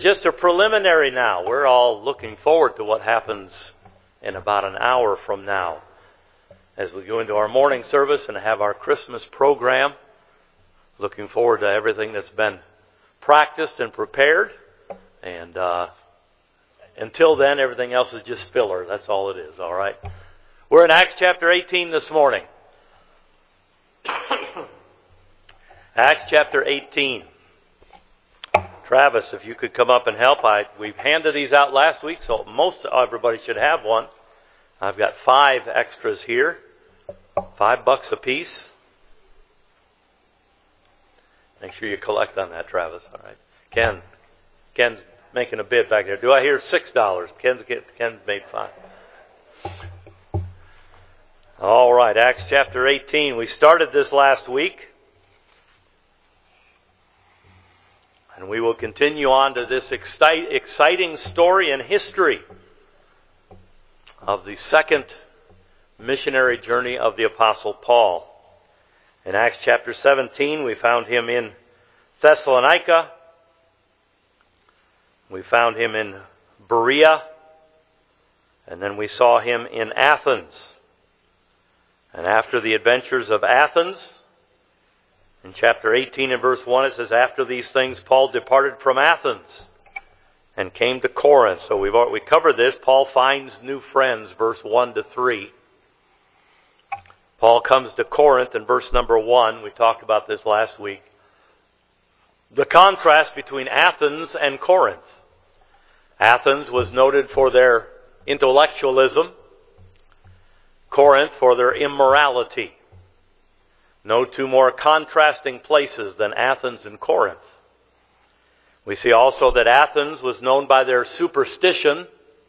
just a preliminary now. We're all looking forward to what happens in about an hour from now as we go into our morning service and have our Christmas program. Looking forward to everything that's been practiced and prepared. And until then, everything else is just filler. That's all it is, all right? We're in Acts chapter 18 this morning. Acts chapter 18. Travis, if you could come up and help. We handed these out last week, so most everybody should have one. I've got 5 extras here. $5 a piece. Make sure you collect on that, Travis. All right. Ken's making a bid back there. Do I hear $6? Ken's made 5. All right, Acts chapter 18. We started this last week. And we will continue on to this exciting story and history of the second missionary journey of the Apostle Paul. In Acts chapter 17, we found him in Thessalonica. We found him in Berea. And then we saw him in Athens. And after the adventures of Athens, in chapter 18 and verse 1, it says, after these things, Paul departed from Athens and came to Corinth. So we covered this. Paul finds new friends, verse 1 to 3. Paul comes to Corinth in verse number 1. We talked about this last week. The contrast between Athens and Corinth. Athens was noted for their intellectualism. Corinth for their immorality. No two more contrasting places than Athens and Corinth. We see also that Athens was known by their superstition,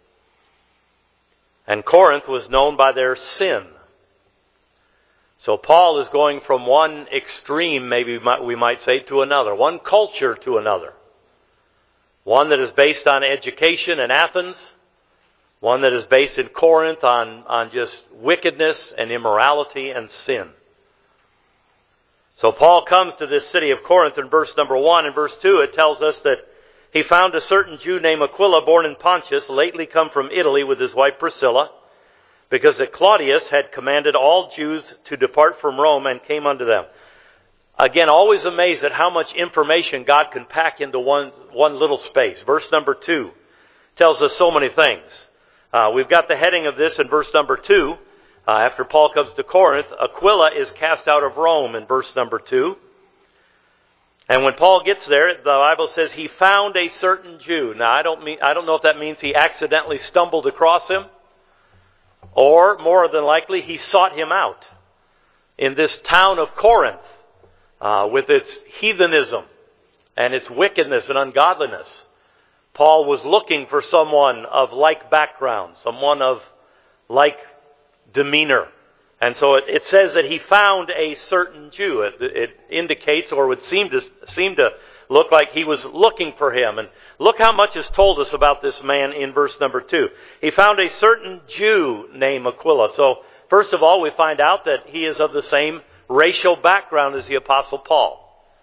and Corinth was known by their sin. So Paul is going from one extreme, maybe we might say, to another. One culture to another. One that is based on education in Athens. One that is based in Corinth on just wickedness and immorality and sin. So Paul comes to this city of Corinth in verse number 1. In verse 2 it tells us that he found a certain Jew named Aquila, born in Pontus, lately come from Italy with his wife Priscilla, because that Claudius had commanded all Jews to depart from Rome and came unto them. Again, always amazed at how much information God can pack into one little space. Verse number 2 tells us so many things. We've got the heading of this in verse number 2. After Paul comes to Corinth, Aquila is cast out of Rome in verse number 2. And when Paul gets there, the Bible says he found a certain Jew. Now, I don't know if that means he accidentally stumbled across him, or more than likely he sought him out in this town of Corinth with its heathenism and its wickedness and ungodliness. Paul was looking for someone of like background, someone of like demeanor. And so it says that he found a certain Jew. It indicates, or would seem to look like he was looking for him. And look how much is told us about this man in verse number 2. He found a certain Jew named Aquila. So first of all, we find out that he is of the same racial background as the Apostle Paul.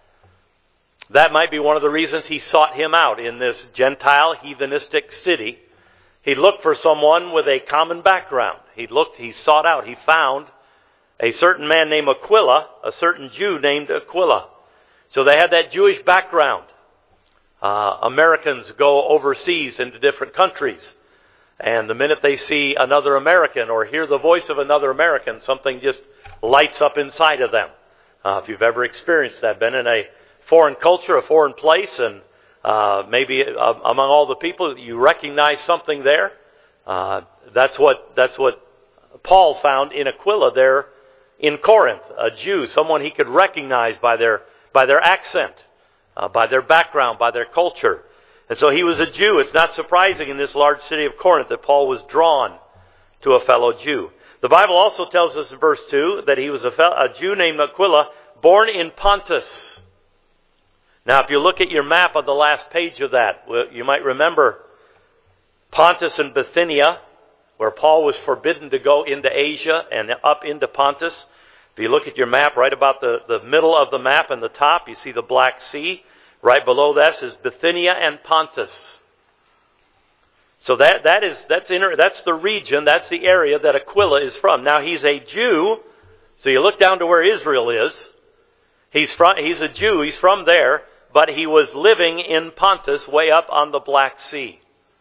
That might be one of the reasons he sought him out in this Gentile heathenistic city. He looked for someone with a common background. He sought out, he found a certain man named Aquila, a certain Jew named Aquila. So they had that Jewish background. Americans go overseas into different countries. And the minute they see another American or hear the voice of another American, something just lights up inside of them. If you've ever experienced that, been in a foreign culture, a foreign place, and maybe among all the people you recognize something there. That's what Paul found in Aquila there in Corinth, a Jew, someone he could recognize by their accent, by their background, by their culture. And so he was a Jew. It's not surprising in this large city of Corinth that Paul was drawn to a fellow Jew. The Bible also tells us in verse 2 that he was a Jew named Aquila, born in Pontus. Now, if you look at your map on the last page of that, you might remember Pontus and Bithynia, where Paul was forbidden to go into Asia and up into Pontus. If you look at your map, right about the middle of the map and the top, you see the Black Sea. Right below this is Bithynia and Pontus. So that's the region, that's the area that Aquila is from. Now he's a Jew, so you look down to where Israel is. He's a Jew, he's from there, but he was living in Pontus, way up on the Black Sea.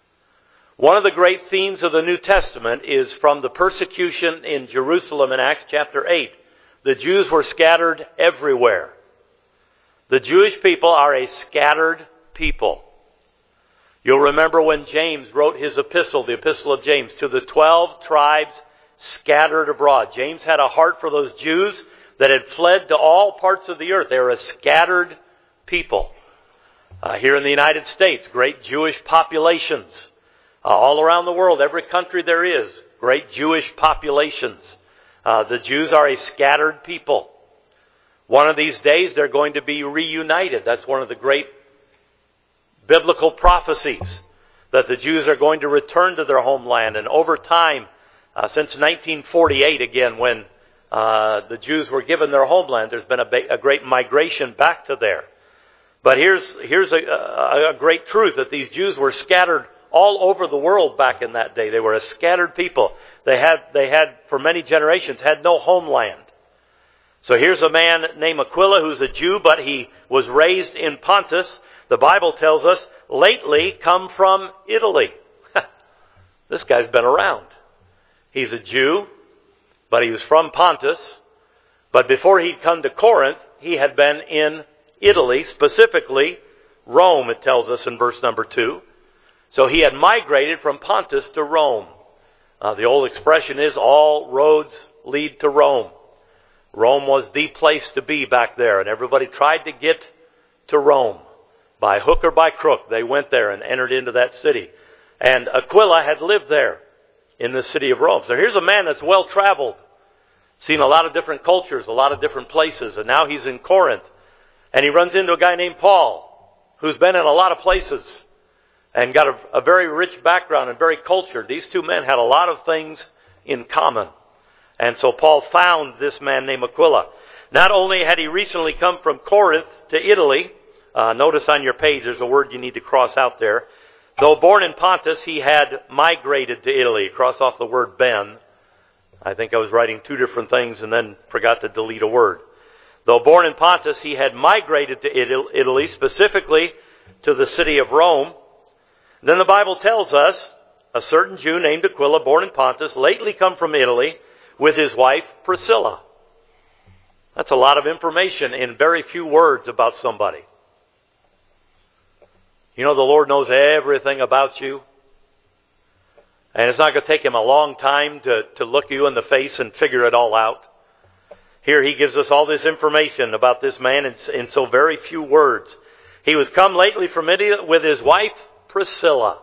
One of the great themes of the New Testament is from the persecution in Jerusalem in Acts chapter 8. The Jews were scattered everywhere. The Jewish people are a scattered people. You'll remember when James wrote his epistle, the epistle of James, to the 12 tribes scattered abroad. James had a heart for those Jews that had fled to all parts of the earth. They were a scattered people. Here in the United States, great Jewish populations. All around the world, every country there is, great Jewish populations. The Jews are a scattered people. One of these days they're going to be reunited. That's one of the great biblical prophecies, that the Jews are going to return to their homeland. And over time, since 1948 again, when the Jews were given their homeland, there's been a great migration back to there. But here's a great truth, that these Jews were scattered all over the world back in that day. They were a scattered people. They had for many generations had no homeland. So here's a man named Aquila who's a Jew, but he was raised in Pontus. The Bible tells us, lately come from Italy. This guy's been around. He's a Jew, but he was from Pontus. But before he'd come to Corinth, he had been in Italy, specifically Rome, it tells us in verse number 2. So he had migrated from Pontus to Rome. The old expression is, all roads lead to Rome. Rome was the place to be back there, and everybody tried to get to Rome. By hook or by crook, they went there and entered into that city. And Aquila had lived there in the city of Rome. So here's a man that's well-traveled, seen a lot of different cultures, a lot of different places, and now he's in Corinth. And he runs into a guy named Paul, who's been in a lot of places and got a very rich background and very cultured. These two men had a lot of things in common. And so Paul found this man named Aquila. Not only had he recently come from Corinth to Italy, notice on your page there's a word you need to cross out there. Though born in Pontus, he had migrated to Italy. Cross off the word ben. I think I was writing two different things and then forgot to delete a word. Though born in Pontus, he had migrated to Italy, specifically to the city of Rome. Then the Bible tells us, a certain Jew named Aquila, born in Pontus, lately come from Italy with his wife Priscilla. That's a lot of information in very few words about somebody. You know, the Lord knows everything about you. And it's not going to take Him a long time to look you in the face and figure it all out. Here He gives us all this information about this man in so very few words. He was come lately from Italy with his wife Priscilla.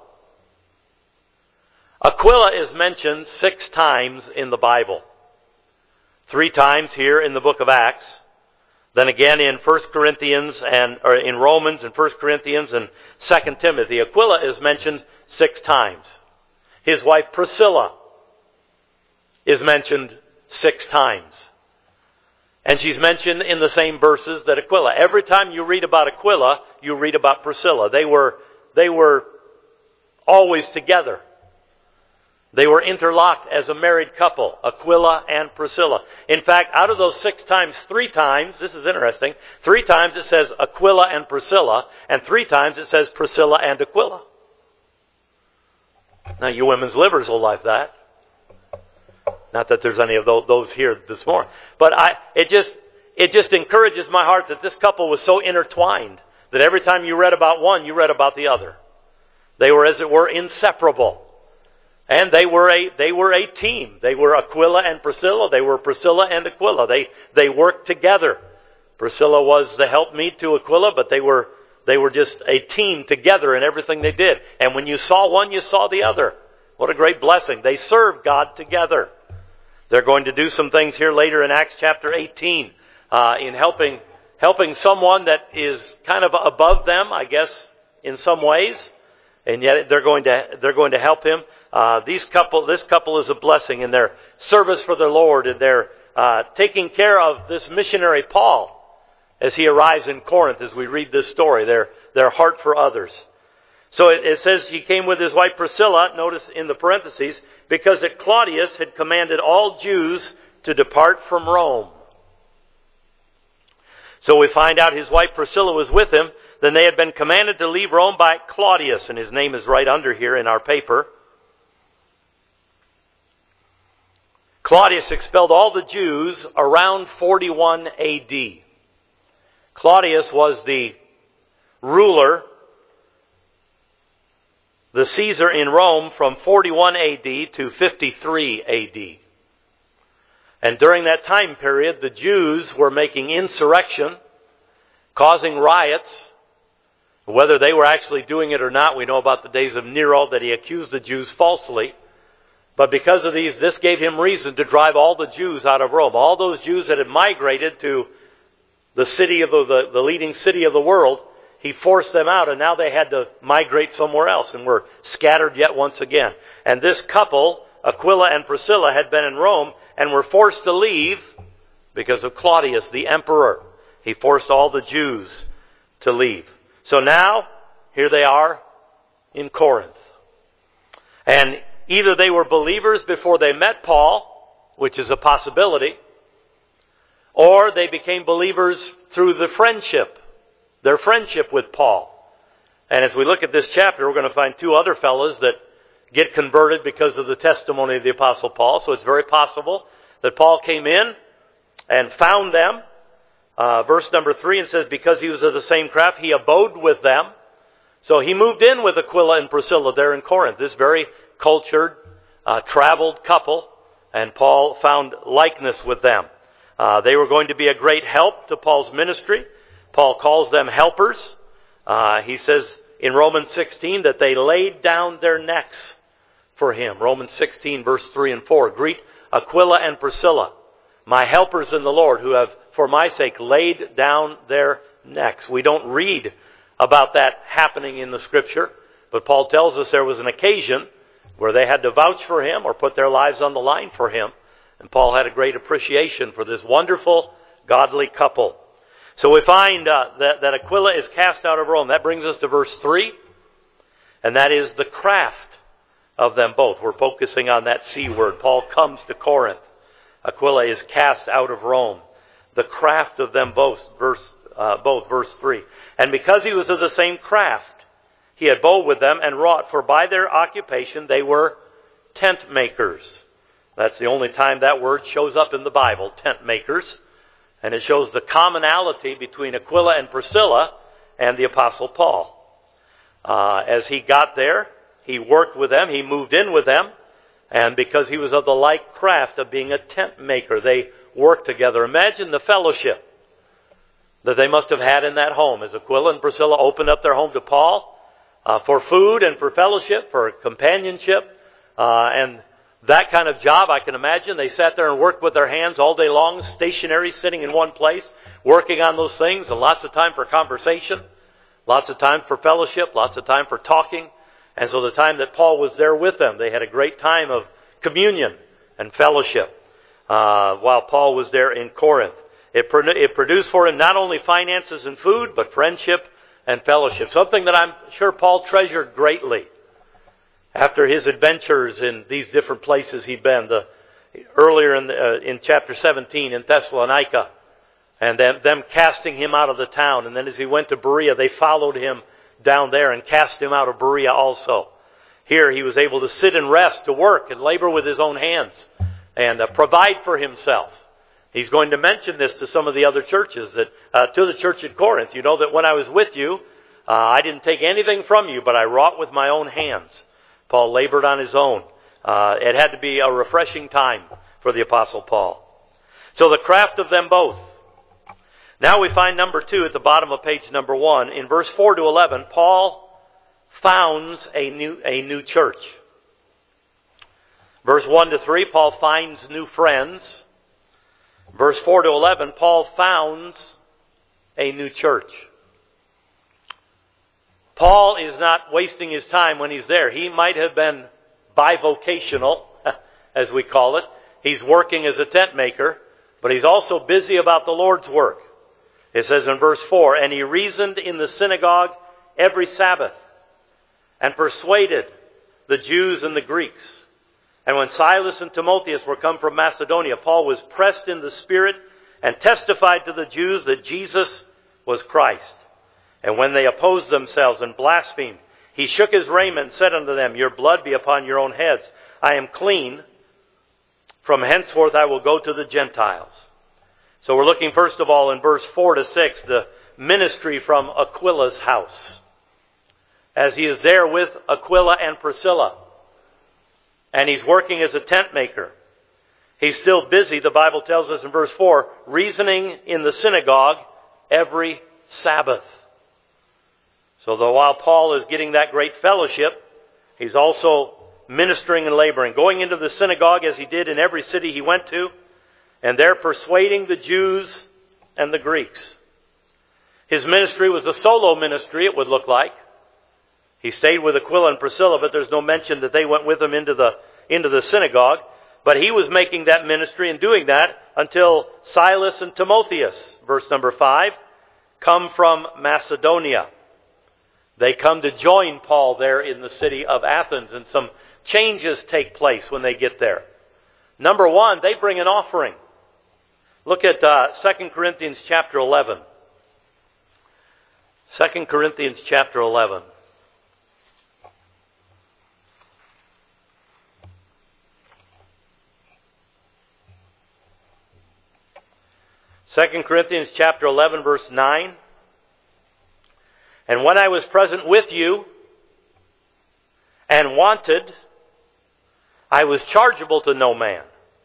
Aquila is mentioned 6 times in the Bible. 3 times here in the book of Acts. Then again in 1 Corinthians or in Romans and 1 Corinthians and 2 Timothy. Aquila is mentioned 6 times. His wife Priscilla is mentioned 6 times. And she's mentioned in the same verses that Aquila. Every time you read about Aquila, you read about Priscilla. They were always together. They were interlocked as a married couple, Aquila and Priscilla. In fact, out of those 6 times, 3 times, this is interesting, 3 times it says Aquila and Priscilla, and 3 times it says Priscilla and Aquila. Now, you women's livers will like that. Not that there's any of those here this morning. But it just encourages my heart that this couple was so intertwined that every time you read about one, you read about the other. They were, as it were, inseparable. And they were a team. They were Aquila and Priscilla. They were Priscilla and Aquila. They worked together. Priscilla was the helpmeet to Aquila, but they were just a team together in everything they did. And when you saw one, you saw the other. What a great blessing. They served God together. They're going to do some things here later in Acts chapter 18 in helping someone that is kind of above them, I guess, in some ways. And yet they're going to help him. This couple is a blessing in their service for the Lord, and they're taking care of this missionary Paul. as he arrives in Corinth, as we read this story, their heart for others. So it says he came with his wife Priscilla, notice in the parentheses, because that Claudius had commanded all Jews to depart from Rome. So we find out his wife Priscilla was with him. Then they had been commanded to leave Rome by Claudius, and his name is right under here in our paper. Claudius expelled all the Jews around 41 AD. Claudius was the ruler, the Caesar in Rome from 41 AD to 53 AD. And during that time period, the Jews were making insurrection, causing riots. Whether they were actually doing it or not, we know about the days of Nero that he accused the Jews falsely. But because of these, this gave him reason to drive all the Jews out of Rome. All those Jews that had migrated to the city of the leading city of the world, he forced them out, and now they had to migrate somewhere else and were scattered yet once again. And this couple, Aquila and Priscilla, had been in Rome and were forced to leave because of Claudius, the emperor. He forced all the Jews to leave. So now, here they are in Corinth. And either they were believers before they met Paul, which is a possibility, or they became believers through their friendship with Paul. And as we look at this chapter, we're going to find two other fellows that get converted because of the testimony of the Apostle Paul. So it's very possible that Paul came in and found them. Verse number 3, it says, because he was of the same craft, he abode with them. So he moved in with Aquila and Priscilla there in Corinth, this very cultured, traveled couple, and Paul found likeness with them. They were going to be a great help to Paul's ministry. Paul calls them helpers. He says in Romans 16 that they laid down their necks for him. Romans 16 verse 3 and 4. Greet Aquila and Priscilla, my helpers in the Lord, who have for my sake laid down their necks. We don't read about that happening in the Scripture, but Paul tells us there was an occasion where they had to vouch for him or put their lives on the line for him. And Paul had a great appreciation for this wonderful, godly couple. So we find that Aquila is cast out of Rome. That brings us to verse 3. And that is the craft of them both. We're focusing on that C word. Paul comes to Corinth. Aquila is cast out of Rome. The craft of them both, verse 3. And because he was of the same craft, he abode with them and wrought, for by their occupation they were tent makers. That's the only time that word shows up in the Bible, tent makers. And it shows the commonality between Aquila and Priscilla and the Apostle Paul. As he got there, he worked with them, he moved in with them, and because he was of the like craft of being a tent maker, they worked together. Imagine the fellowship that they must have had in that home as Aquila and Priscilla opened up their home to Paul for food and for fellowship, for companionship, and that kind of job. I can imagine they sat there and worked with their hands all day long, stationary, sitting in one place, working on those things, and lots of time for conversation, lots of time for fellowship, lots of time for talking. And so the time that Paul was there with them, they had a great time of communion and fellowship while Paul was there in Corinth. It produced for him not only finances and food, but friendship and fellowship, something that I'm sure Paul treasured greatly after his adventures in these different places he'd been. Earlier in chapter 17 in Thessalonica, and them casting him out of the town. And then as he went to Berea, they followed him down there and cast him out of Berea also. Here he was able to sit and rest, to work and labor with his own hands and provide for himself. He's going to mention this to some of the other churches, that to the church at Corinth. You know that when I was with you, I didn't take anything from you, but I wrought with my own hands. Paul labored on his own. It had to be a refreshing time for the Apostle Paul. So the craft of them both. Now we find number 2 at the bottom of page number 1. In verse 4 to 11, Paul founds a new church. Verse 1 to 3, Paul finds new friends. Verse 4 to 11, Paul founds a new church. Paul is not wasting his time when he's there. He might have been bivocational, as we call it. He's working as a tent maker, but he's also busy about the Lord's work. It says in verse 4, and he reasoned in the synagogue every Sabbath, and persuaded the Jews and the Greeks. And when Silas and Timotheus were come from Macedonia, Paul was pressed in the Spirit, and testified to the Jews that Jesus was Christ. And when they opposed themselves and blasphemed, he shook his raiment and said unto them, your blood be upon your own heads. I am clean. From henceforth I will go to the Gentiles. So we're looking first of all in verse 4 to 6, the ministry from Aquila's house. As he is there with Aquila and Priscilla, and he's working as a tent maker. He's still busy, the Bible tells us in verse 4, reasoning in the synagogue every Sabbath. So while Paul is getting that great fellowship, he's also ministering and laboring, going into the synagogue as he did in every city he went to, and there persuading the Jews and the Greeks. His ministry was a solo ministry, it would look like. He stayed with Aquila and Priscilla, but there's no mention that they went with him into the synagogue. But he was making that ministry and doing that until Silas and Timotheus, verse number 5, come from Macedonia. They come to join Paul there in the city of Athens, and some changes take place when they get there. Number one, they bring an offering. Look at 2 Corinthians chapter 11. 2 Corinthians chapter 11. 2 Corinthians chapter 11, verse 9. And when I was present with you and wanted, I was chargeable to no man.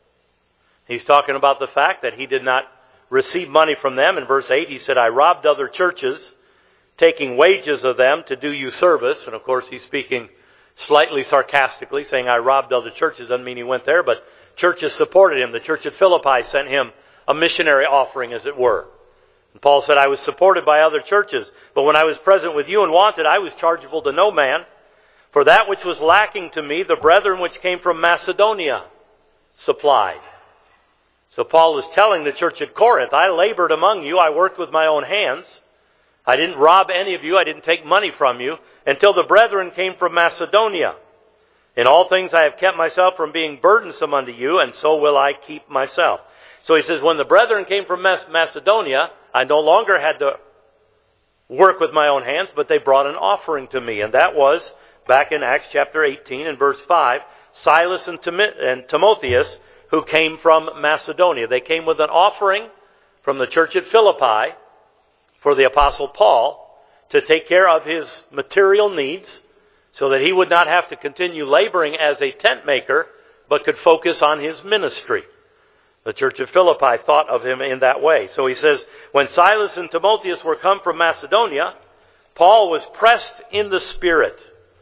He's talking about the fact that he did not receive money from them. In verse 8, he said, I robbed other churches, taking wages of them to do you service. And of course, he's speaking slightly sarcastically, saying I robbed other churches. Doesn't mean he went there, but churches supported him. The church at Philippi sent him a missionary offering, as it were. And Paul said, I was supported by other churches, but when I was present with you and wanted, I was chargeable to no man. For that which was lacking to me, the brethren which came from Macedonia supplied. So Paul is telling the church at Corinth, I labored among you, I worked with my own hands. I didn't rob any of you, I didn't take money from you, until the brethren came from Macedonia. In all things I have kept myself from being burdensome unto you, and so will I keep myself. So he says, when the brethren came from Macedonia, I no longer had to work with my own hands, but they brought an offering to me. And that was, back in Acts chapter 18 and verse 5, Silas and Timotheus, who came from Macedonia. They came with an offering from the church at Philippi for the Apostle Paul to take care of his material needs so that he would not have to continue laboring as a tent maker, but could focus on his ministry. The church of Philippi thought of him in that way. So he says, when Silas and Timotheus were come from Macedonia, Paul was pressed in the Spirit.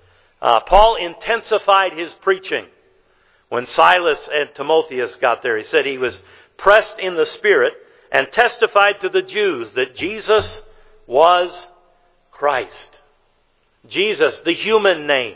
Paul intensified his preaching. When Silas and Timotheus got there, he said he was pressed in the Spirit and testified to the Jews that Jesus was Christ. Jesus, the human name.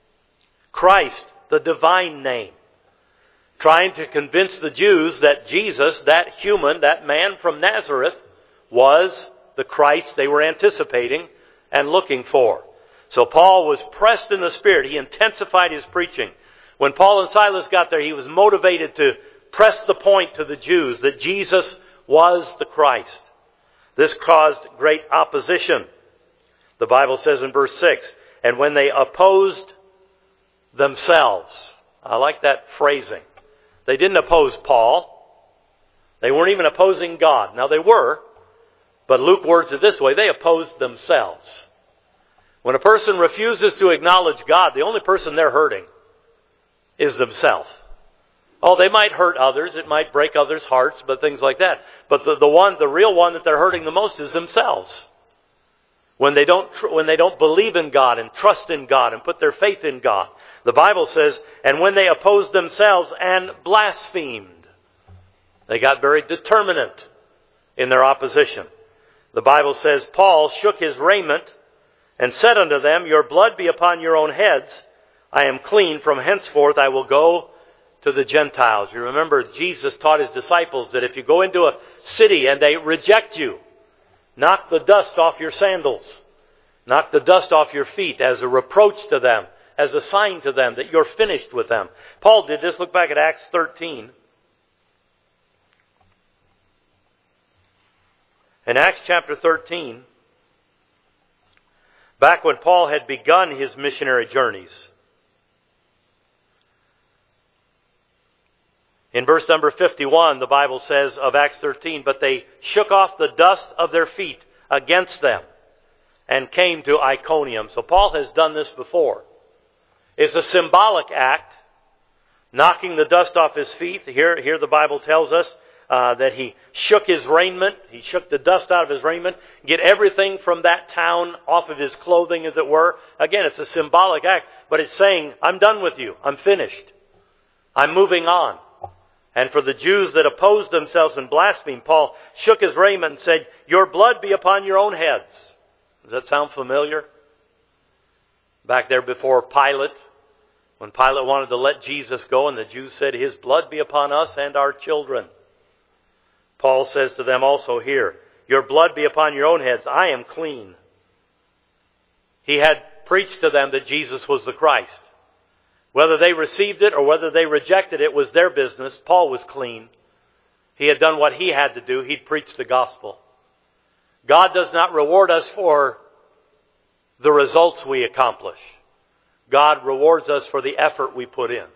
Christ, the divine name. Trying to convince the Jews that Jesus, that human, that man from Nazareth, was the Christ they were anticipating and looking for. So Paul was pressed in the Spirit. He intensified his preaching. When Paul and Silas got there, he was motivated to press the point to the Jews that Jesus was the Christ. This caused great opposition. The Bible says in verse 6, and when they opposed themselves. I like that phrasing. They didn't oppose Paul. They weren't even opposing God. Now they were, but Luke words it this way, they opposed themselves. When a person refuses to acknowledge God, the only person they're hurting is themselves. Oh, they might hurt others, it might break others' hearts, but things like that. But the real one that they're hurting the most is themselves. When they don't believe in God and trust in God and put their faith in God. The Bible says, and when they opposed themselves and blasphemed. They got very determinate in their opposition. The Bible says, Paul shook his raiment and said unto them, your blood be upon your own heads. I am clean. From henceforth I will go to the Gentiles. You remember Jesus taught his disciples that if you go into a city and they reject you, Knock the dust off your sandals. Knock the dust off your feet as a reproach to them, as a sign to them that you're finished with them. Paul did this. Look back at Acts 13. In Acts chapter 13, back when Paul had begun his missionary journeys, in verse number 51, the Bible says of Acts 13, "But they shook off the dust of their feet against them and came to Iconium." So Paul has done this before. It's a symbolic act, knocking the dust off his feet. Here the Bible tells us that he shook his raiment. He shook the dust out of his raiment. Get everything from that town off of his clothing, as it were. Again, it's a symbolic act, but it's saying, I'm done with you. I'm finished. I'm moving on. And for the Jews that opposed themselves and blasphemed, Paul shook his raiment and said, "Your blood be upon your own heads." Does that sound familiar? Back there before Pilate, when Pilate wanted to let Jesus go and the Jews said, "His blood be upon us and our children." Paul says to them also here, "Your blood be upon your own heads. I am clean." He had preached to them that Jesus was the Christ. Whether they received it or whether they rejected it was their business. Paul was clean. He had done what he had to do. He'd preached the gospel. God does not reward us for the results we accomplish. God rewards us for the effort we put in.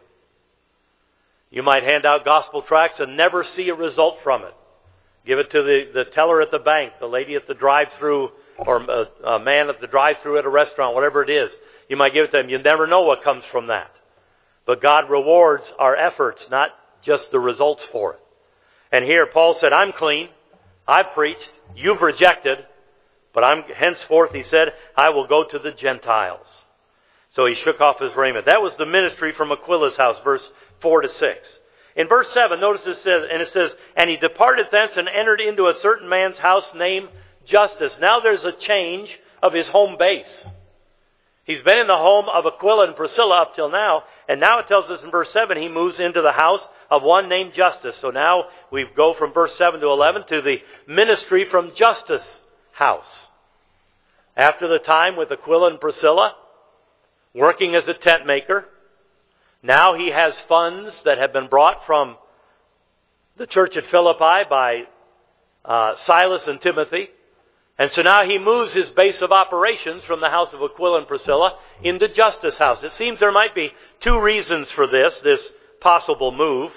You might hand out gospel tracts and never see a result from it. Give it to the teller at the bank, the lady at the drive-thru, or a man at the drive-thru at a restaurant, whatever it is. You might give it to them. You never know what comes from that. But God rewards our efforts, not just the results for it. And here Paul said, "I'm clean. I've preached. You've rejected. But henceforth," he said, "I will go to the Gentiles." So he shook off his raiment. That was the ministry from Aquila's house, verse 4 to 6. In verse 7, notice it says, "And he departed thence and entered into a certain man's house named Justus." Now there's a change of his home base. He's been in the home of Aquila and Priscilla up till now. And now it tells us in verse 7, he moves into the house of one named Justus. So now we go from verse 7 to 11 to the ministry from Justus' house. After the time with Aquila and Priscilla, working as a tent maker, now he has funds that have been brought from the church at Philippi by Silas and Timothy. And so now he moves his base of operations from the house of Aquila and Priscilla into Justus' house. It seems there might be two reasons for this possible move.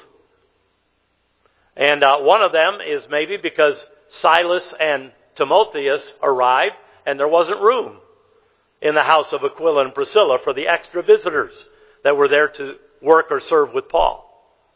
And one of them is maybe because Silas and Timotheus arrived and there wasn't room in the house of Aquila and Priscilla for the extra visitors that were there to work or serve with Paul.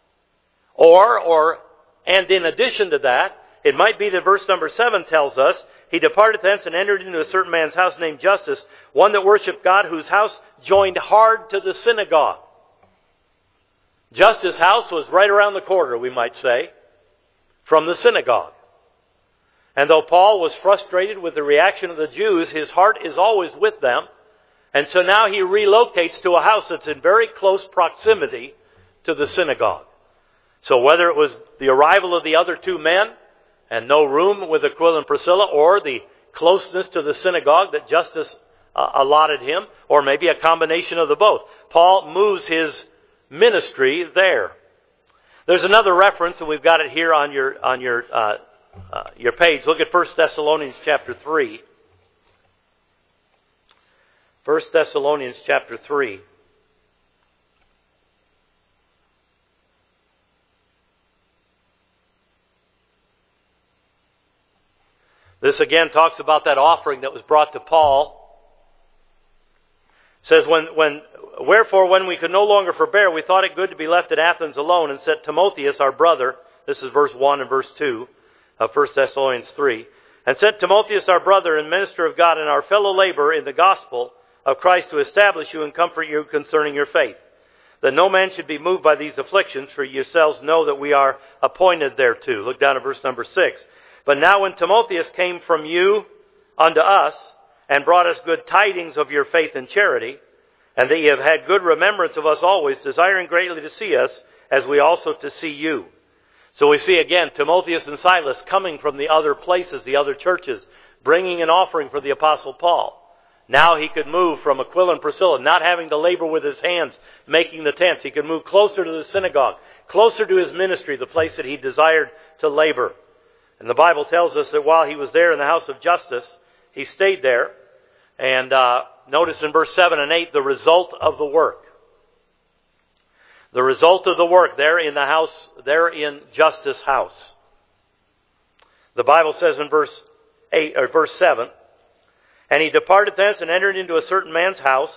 And in addition to that, it might be that verse number 7 tells us, "He departed thence and entered into a certain man's house named Justus, one that worshipped God, whose house joined hard to the synagogue." Justus' house was right around the corner, we might say, from the synagogue. And though Paul was frustrated with the reaction of the Jews, his heart is always with them. And so now he relocates to a house that's in very close proximity to the synagogue. So whether it was the arrival of the other two men and no room with Aquila and Priscilla, or the closeness to the synagogue that Justus allotted him, or maybe a combination of the both, Paul moves his ministry there. There's another reference, and we've got it here on your page. Look at 1 Thessalonians chapter 3. 1 Thessalonians chapter 3. This again talks about that offering that was brought to Paul. It says, "Wherefore, when we could no longer forbear, we thought it good to be left at Athens alone, and sent Timotheus, our brother," this is verse 1 and verse 2 of 1 Thessalonians 3, "and sent Timotheus, our brother and minister of God, and our fellow laborer in the gospel of Christ, to establish you and comfort you concerning your faith, that no man should be moved by these afflictions, for yourselves know that we are appointed thereto." Look down at verse number 6. "But now when Timotheus came from you unto us, and brought us good tidings of your faith and charity, and that ye have had good remembrance of us always, desiring greatly to see us, as we also to see you." So we see again Timotheus and Silas coming from the other places, the other churches, bringing an offering for the Apostle Paul. Now he could move from Aquila and Priscilla, not having to labor with his hands, making the tents. He could move closer to the synagogue, closer to his ministry, the place that he desired to labor. And the Bible tells us that while he was there in the house of Justus, he stayed there. And notice in verse 7 and 8, the result of the work. The result of the work there in the house, there in Justus' house. The Bible says in verse 7, and he departed thence and entered into a certain man's house,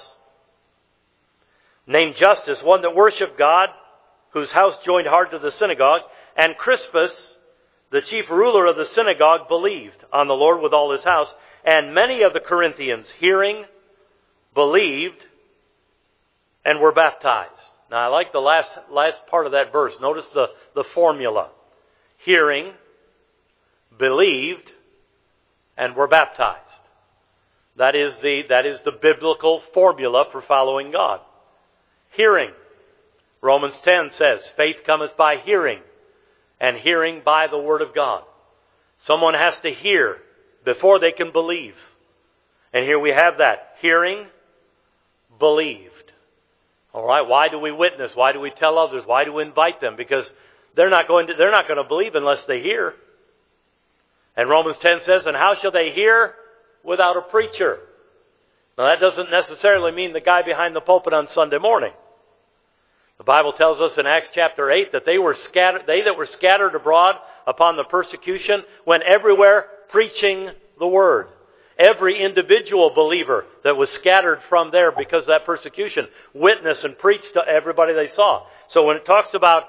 named Justus, one that worshipped God, whose house joined hard to the synagogue. And Crispus, the chief ruler of the synagogue, believed on the Lord with all his house. And many of the Corinthians, hearing, believed, and were baptized. Now I like the last part of that verse. Notice the formula. Hearing, believed, and were baptized. That is the biblical formula for following God. Hearing. Romans 10 says, faith cometh by hearing, and hearing by the word of God. Someone has to hear before they can believe. And here we have that. Hearing, believed. All right, why do we witness? Why do we tell others? Why do we invite them? Because they're not going to believe unless they hear. And Romans 10 says, and how shall they hear without a preacher? Now that doesn't necessarily mean the guy behind the pulpit on Sunday morning. The Bible tells us in Acts chapter 8 that they that were scattered abroad upon the persecution went everywhere preaching the word. Every individual believer that was scattered from there because of that persecution witnessed and preached to everybody they saw. So when it talks about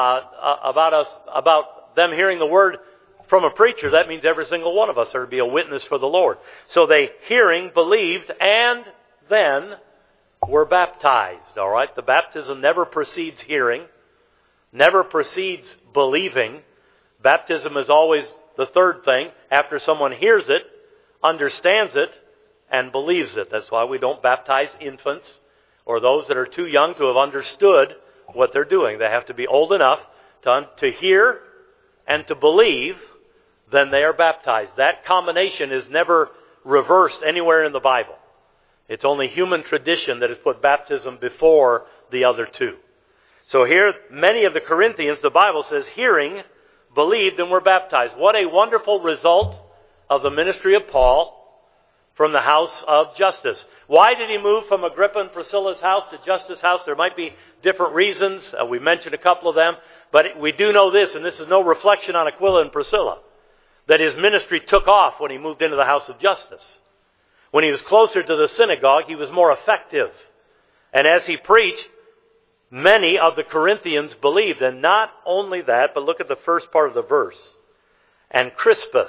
them hearing the word from a preacher, that means every single one of us are to be a witness for the Lord. So they, hearing, believed, and then were baptized. All right? The baptism never precedes hearing, never precedes believing. Baptism is always the third thing. After someone hears it, understands it, and believes it. That's why we don't baptize infants or those that are too young to have understood what they're doing. They have to be old enough to hear and to believe, then they are baptized. That combination is never reversed anywhere in the Bible. It's only human tradition that has put baptism before the other two. So here, many of the Corinthians, the Bible says, hearing, believed, and were baptized. What a wonderful result of the ministry of Paul from the house of Justus. Why did he move from Agrippa and Priscilla's house to Justus' house? There might be different reasons. We mentioned a couple of them. But we do know this, and this is no reflection on Aquila and Priscilla, that his ministry took off when he moved into the house of Justus. When he was closer to the synagogue, he was more effective. And as he preached, many of the Corinthians believed. And not only that, but look at the first part of the verse. And Crispus,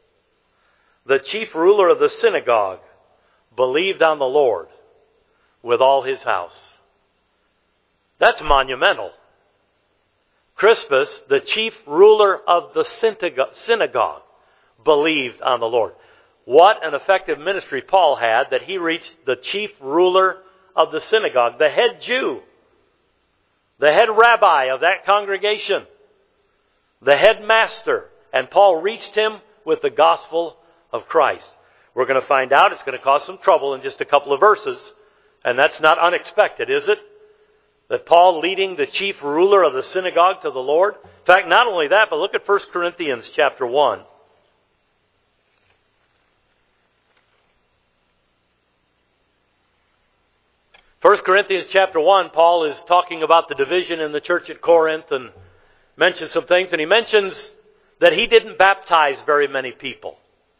the chief ruler of the synagogue, believed on the Lord with all his house. That's monumental. Crispus, the chief ruler of the synagogue, believed on the Lord. What an effective ministry Paul had that he reached the chief ruler of the synagogue, the head Jew, the head rabbi of that congregation, the head master. And Paul reached him with the gospel of Christ. We're going to find out it's going to cause some trouble in just a couple of verses. And that's not unexpected, is it? That Paul leading the chief ruler of the synagogue to the Lord. In fact, not only that, but look at 1 Corinthians chapter 1. 1 Corinthians chapter 1, Paul is talking about the division in the church at Corinth and mentions some things. And he mentions that he didn't baptize very many people.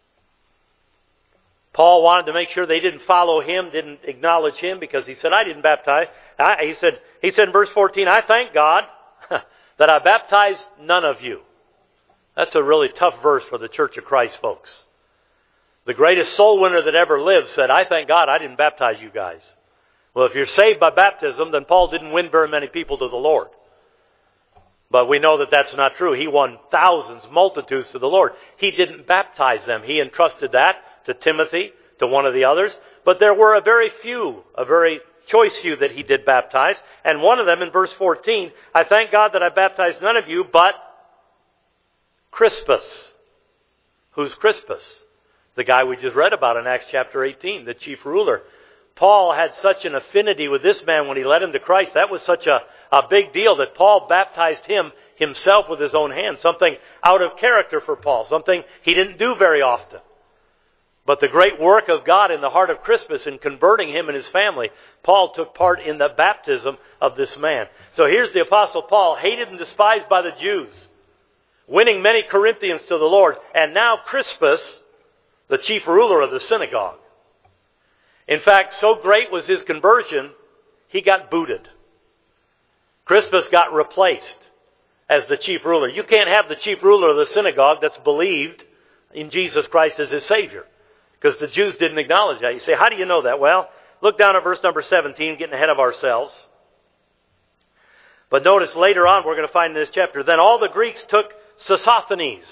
Paul wanted to make sure they didn't follow him, didn't acknowledge him, because he said, I didn't baptize. He said in verse 14, I thank God that I baptized none of you. That's a really tough verse for the Church of Christ folks. The greatest soul winner that ever lived said, I thank God I didn't baptize you guys. Well, if you're saved by baptism, then Paul didn't win very many people to the Lord. But we know that that's not true. He won thousands, multitudes to the Lord. He didn't baptize them. He entrusted that to Timothy, to one of the others. But there were a very choice few that he did baptize. And one of them in verse 14, I thank God that I baptized none of you but Crispus. Who's Crispus? The guy we just read about in Acts chapter 18, the chief ruler. Paul had such an affinity with this man when he led him to Christ. That was such a big deal that Paul baptized him himself with his own hand. Something out of character for Paul. Something he didn't do very often. But the great work of God in the heart of Crispus in converting him and his family, Paul took part in the baptism of this man. So here's the Apostle Paul, hated and despised by the Jews, winning many Corinthians to the Lord. And now Crispus, the chief ruler of the synagogue. In fact, so great was his conversion, he got booted. Crispus got replaced as the chief ruler. You can't have the chief ruler of the synagogue that's believed in Jesus Christ as his Savior, because the Jews didn't acknowledge that. You say, how do you know that? Well, look down at verse number 17, getting ahead of ourselves. But notice later on, we're going to find in this chapter, then all the Greeks took Sosthenes,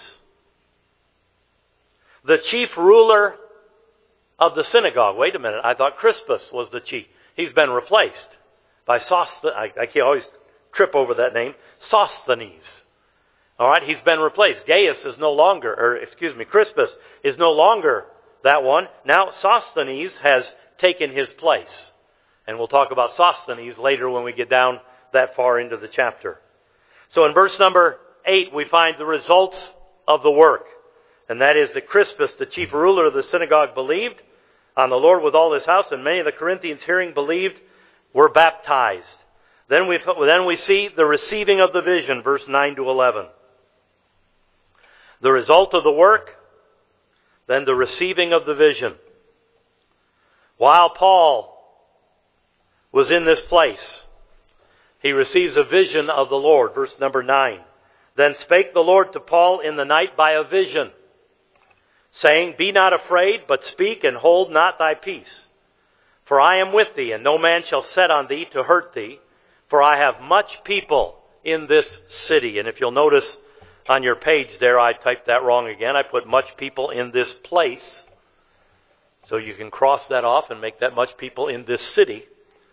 the chief ruler of the synagogue. Wait a minute, I thought Crispus was the chief. He's been replaced by Sosthenes. I can't always trip over that name. Sosthenes. All right, he's been replaced. Crispus is no longer that one. Now Sosthenes has taken his place. And we'll talk about Sosthenes later when we get down that far into the chapter. So in verse number 8, we find the results of the work. And that is that Crispus, the chief ruler of the synagogue, believed on the Lord with all his house, and many of the Corinthians hearing believed, were baptized. Then we see the receiving of the vision, verse 9 to 11. The result of the work, then the receiving of the vision. While Paul was in this place, he receives a vision of the Lord, verse number 9. Then spake the Lord to Paul in the night by a vision, saying, be not afraid, but speak, and hold not thy peace. For I am with thee, and no man shall set on thee to hurt thee, for I have much people in this city. And if you'll notice on your page there, I typed that wrong again. I put much people in this place. So you can cross that off and make that much people in this city.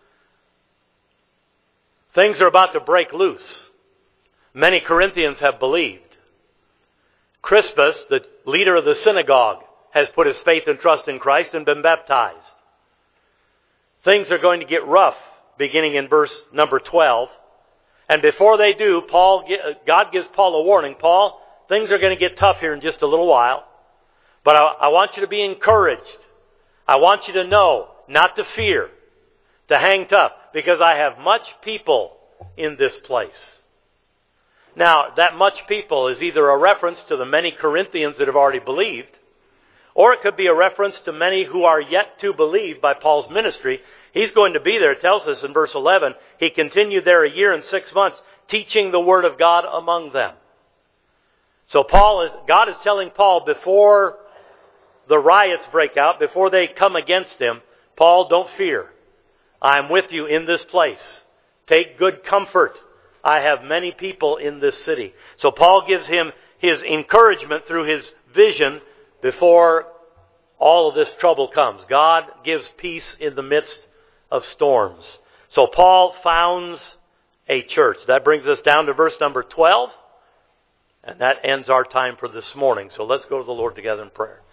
Things are about to break loose. Many Corinthians have believed. Crispus, the leader of the synagogue, has put his faith and trust in Christ and been baptized. Things are going to get rough beginning in verse number 12. And before they do, God gives Paul a warning. Paul, things are going to get tough here in just a little while. But I want you to be encouraged. I want you to know, not to fear, to hang tough, because I have much people in this place. Now, that much people is either a reference to the many Corinthians that have already believed, or it could be a reference to many who are yet to believe by Paul's ministry. He's going to be there, it tells us in verse 11. He continued there 1 year and 6 months, teaching the word of God among them. So God is telling Paul before the riots break out, before they come against him, Paul, don't fear. I'm with you in this place. Take good comfort. I have many people in this city. So Paul gives him his encouragement through his vision before all of this trouble comes. God gives peace in the midst of storms. So Paul founds a church. That brings us down to verse number 12. And that ends our time for this morning. So let's go to the Lord together in prayer.